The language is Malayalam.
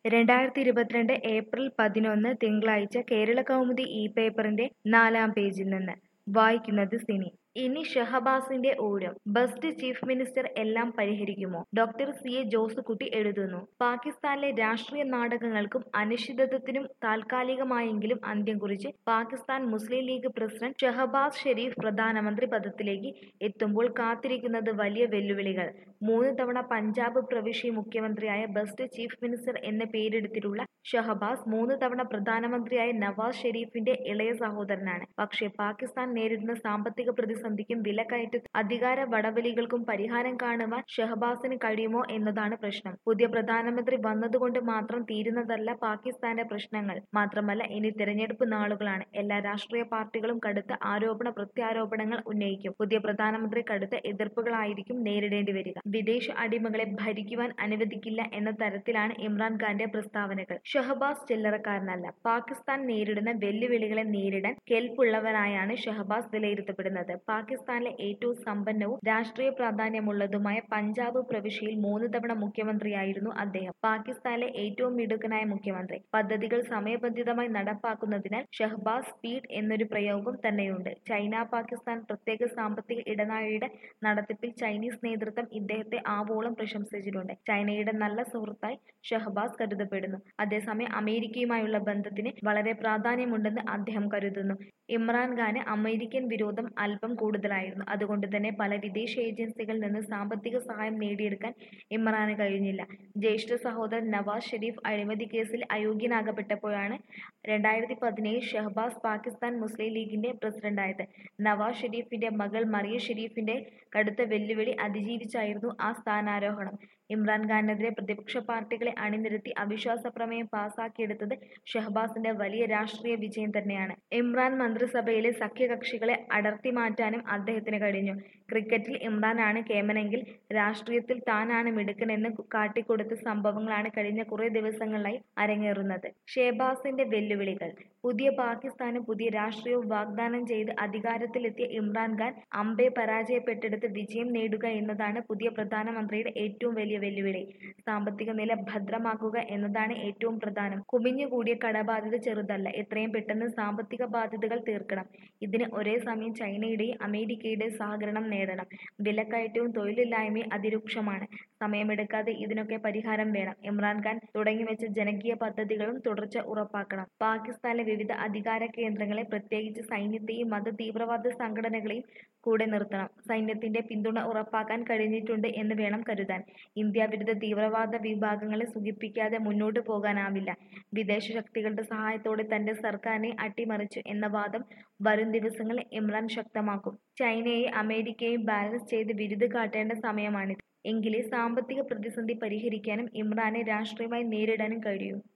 2022 ഏപ്രിൽ 11 തിങ്കളാഴ്ച കേരളകൗമുദി പേപ്പറിന്റെ 4-ാം പേജിൽ നിന്ന് വായിക്കുന്നത് സിനി. ഇനി ഷഹബാസിന്റെ ഊഴം. ബസ്റ്റ് ചീഫ് മിനിസ്റ്റർ എല്ലാം പരിഹരിക്കുമോ? ഡോക്ടർ CA ജോസുകുട്ടി എഴുതുന്നു. പാകിസ്ഥാനിലെ രാഷ്ട്രീയ നാടകങ്ങൾക്കും അനിശ്ചിതത്വത്തിനും താൽക്കാലികമായെങ്കിലും അന്ത്യം കുറിച്ച് Pakistan Muslim league president Shehbaz Sharif പ്രധാനമന്ത്രി പദത്തിലേക്ക് എത്തുമ്പോൾ കാത്തിരിക്കുന്നത് വലിയ വെല്ലുവിളികൾ. 3 തവണ പഞ്ചാബ് പ്രവിശ്യ മുഖ്യമന്ത്രിയായ ബസ്റ്റ് ചീഫ് മിനിസ്റ്റർ എന്ന് പേരെടുത്തിട്ടുള്ള ഷഹബാസ് 3 തവണ പ്രധാനമന്ത്രിയായ നവാസ് ഷെരീഫിന്റെ ഇളയ സഹോദരനാണ്. പക്ഷേ പാകിസ്ഥാൻ നേരിടുന്ന സാമ്പത്തിക പ്രതിസന്ധിക്കും വിലക്കയറ്റ അധികാര വടവലികൾക്കും പരിഹാരം കാണുവാൻ ഷഹബാസിന് കഴിയുമോ എന്നതാണ് പ്രശ്നം. പുതിയ പ്രധാനമന്ത്രി വന്നതുകൊണ്ട് മാത്രം തീരുന്നതല്ല പാകിസ്ഥാന്റെ പ്രശ്നങ്ങൾ. മാത്രമല്ല, ഇനി തെരഞ്ഞെടുപ്പ് നാളുകളാണ്. എല്ലാ രാഷ്ട്രീയ പാർട്ടികളും കടുത്ത ആരോപണ പ്രത്യാരോപണങ്ങൾ ഉന്നയിക്കും. പുതിയ പ്രധാനമന്ത്രി കടുത്ത എതിർപ്പുകളായിരിക്കും നേരിടേണ്ടി വരിക. വിദേശ അടിമകളെ ഭരിക്കുവാൻ അനുവദിക്കില്ല എന്ന തരത്തിലാണ് ഇമ്രാൻഖാന്റെ പ്രസ്താവനകൾ. ഷഹബാസ് ചില്ലറക്കാരനല്ല. പാകിസ്ഥാൻ നേരിടുന്ന വെല്ലുവിളികളെ നേരിടാൻ കെൽപ്പുള്ളവനായാണ് ഷഹബാസ് വിലയിരുത്തപ്പെടുന്നത്. പാകിസ്ഥാനിലെ ഏറ്റവും സമ്പന്നവും രാഷ്ട്രീയ പ്രാധാന്യമുള്ളതുമായ പഞ്ചാബ് പ്രവിശ്യയിൽ 3 തവണ മുഖ്യമന്ത്രിയായിരുന്നു അദ്ദേഹം. പാകിസ്ഥാനിലെ ഏറ്റവും മിടുക്കനായ മുഖ്യമന്ത്രി. പദ്ധതികൾ സമയബന്ധിതമായി നടപ്പാക്കുന്നതിനാൽ ഷഹബാസ് സ്പീഡ് എന്നൊരു പ്രയോഗം തന്നെയുണ്ട്. ചൈന പാകിസ്ഥാൻ പ്രത്യേക സാമ്പത്തിക ഇടനാഴിയുടെ നടത്തിപ്പിൽ ചൈനീസ് നേതൃത്വം ഇദ്ദേഹത്തെ ആവോളം പ്രശംസിച്ചിട്ടുണ്ട്. ചൈനയുടെ നല്ല സുഹൃത്തായി ഷഹബാസ് കരുതപ്പെടുന്നു. അതേസമയം അമേരിക്കയുമായുള്ള ബന്ധത്തിന് വളരെ പ്രാധാന്യമുണ്ടെന്ന് അദ്ദേഹം കരുതുന്നു. ഇമ്രാൻഖാന് അമേരിക്കൻ വിരോധം അല്പം കൂടുതലായിരുന്നു. അതുകൊണ്ട് തന്നെ പല വിദേശ ഏജൻസികളിൽ നിന്ന് സാമ്പത്തിക സഹായം നേടിയെടുക്കാൻ ഇമ്രാന് കഴിഞ്ഞില്ല. ജ്യേഷ്ഠ സഹോദരൻ നവാസ് ഷെരീഫ് അഴിമതി കേസിൽ അയോഗ്യനാക്കപ്പെട്ടപ്പോഴാണ് 2017 ഷഹബാസ് പാകിസ്ഥാൻ മുസ്ലിം ലീഗിന്റെ പ്രസിഡന്റായത്. നവാസ് ഷെരീഫിന്റെ മകൾ മറിയ ഷെരീഫിന്റെ കടുത്ത വെല്ലുവിളി അതിജീവിച്ചായിരുന്നു ആ സ്ഥാനാരോഹണം. ഇമ്രാൻഖാനെതിരെ പ്രതിപക്ഷ പാർട്ടികളെ അണിനിരത്തി അവിശ്വാസ പ്രമേയം പാസാക്കിയെടുത്തത് ഷഹബാസിന്റെ വലിയ രാഷ്ട്രീയ വിജയം തന്നെയാണ്. ഇമ്രാൻ മന്ത്രിസഭയിലെ സഖ്യകക്ഷികളെ അടർത്തിമാറ്റാനും അദ്ദേഹത്തിന് കഴിഞ്ഞു. ക്രിക്കറ്റിൽ ഇമ്രാനാണ് കേമനെങ്കിൽ രാഷ്ട്രീയത്തിൽ താനാണ് മിടുക്കനെന്ന് കാട്ടിക്കൊടുത്ത സംഭവങ്ങളാണ് കഴിഞ്ഞ കുറെ ദിവസങ്ങളിലായി അരങ്ങേറുന്നത്. ഷഹബാസിന്റെ വെല്ലുവിളികൾ. പുതിയ പാകിസ്ഥാനും പുതിയ രാഷ്ട്രീയവും വാഗ്ദാനം ചെയ്ത് അധികാരത്തിലെത്തിയ ഇമ്രാൻഖാൻ അമ്പെ പരാജയപ്പെട്ടെടുത്ത് വിജയം നേടുക എന്നതാണ് പുതിയ പ്രധാനമന്ത്രിയുടെ ഏറ്റവും വലിയ വെല്ലുവിളി. സാമ്പത്തിക നില ഭദ്രമാക്കുക എന്നതാണ് ഏറ്റവും പ്രധാനം. കുമിഞ്ഞുകൂടിയ കടബാധ്യത ചെറുതല്ല. എത്രയും പെട്ടെന്ന് സാമ്പത്തിക ബാധ്യതകൾ തീർക്കണം. ഇതിന് ഒരേ സമയം ചൈനയുടെയും അമേരിക്കയുടെയും സഹകരണം നേടണം. വിലക്കയറ്റവും തൊഴിലില്ലായ്മയും അതിരൂക്ഷമാണ്. സമയമെടുക്കാതെ ഇതിനൊക്കെ പരിഹാരം വേണം. ഇമ്രാൻഖാൻ തുടങ്ങിവെച്ച ജനകീയ പദ്ധതികളും തുടർച്ച ഉറപ്പാക്കണം. പാകിസ്ഥാനിലെ വിവിധ അധികാര കേന്ദ്രങ്ങളെ, പ്രത്യേകിച്ച് സൈന്യത്തെയും മത തീവ്രവാദ സംഘടനകളെയും കൂടെ നിർത്തണം. സൈന്യത്തിന്റെ പിന്തുണ ഉറപ്പാക്കാൻ കഴിഞ്ഞിട്ടുണ്ട് എന്ന് വേണം കരുതാൻ. ഇന്ത്യ വിരുദ്ധ തീവ്രവാദ വിഭാഗങ്ങളെ സുഖിപ്പിക്കാതെ മുന്നോട്ടു പോകാനാവില്ല. വിദേശ ശക്തികളുടെ സഹായത്തോടെ തന്റെ സർക്കാരിനെ അട്ടിമറിച്ചു എന്ന വാദം വരും ദിവസങ്ങളിൽ ഇമ്രാൻ ശക്തമാക്കും. ചൈനയെയും അമേരിക്കയെയും ബാലൻസ് ചെയ്ത് വിരുത് കാട്ടേണ്ട സമയമാണിത്. എങ്കിലേ സാമ്പത്തിക പ്രതിസന്ധി പരിഹരിക്കാനും ഇമ്രാനെ രാഷ്ട്രീയമായി നേരിടാനും കഴിയൂ.